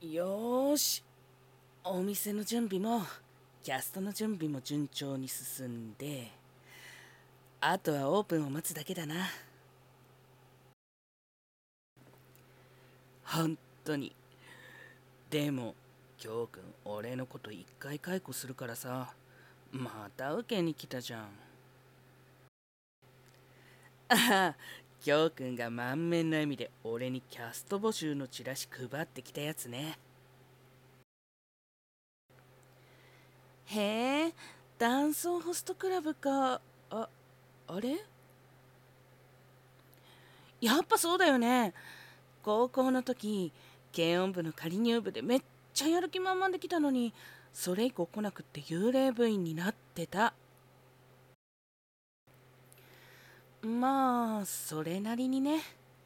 よーし、お店の準備もキャストの準備も順調に進んで、あとはオープンを待つだけだな。本当に。でも京くん、俺のこと一回解雇するからさ、また受けに来たじゃん。ああ、京くんが満面の笑みで俺にキャスト募集のチラシ配ってきたやつね。へえ、ダンスホストクラブか。あれ、やっぱそうだよね。高校の時、軽音部の仮入部でめっちゃやる気満々できたのに、それ以降来なくって幽霊部員になってた。まあそれなりにね。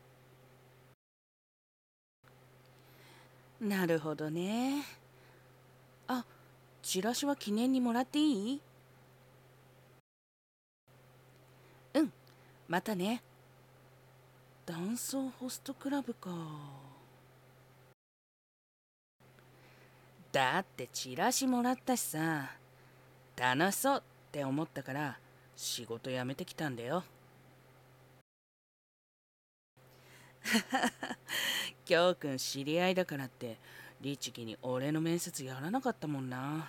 なるほどね。あ、チラシは記念にもらっていい？うん、またね。男装ホストクラブか。だってチラシもらったしさ、楽しそうって思ったから仕事辞めてきたんだよ。京くん知り合いだからって律儀に俺の面接やらなかったもんな。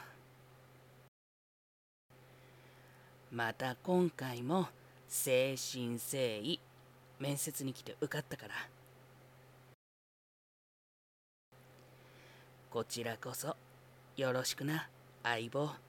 また今回も誠心誠意面接に来て受かったから、こちらこそよろしくな相棒。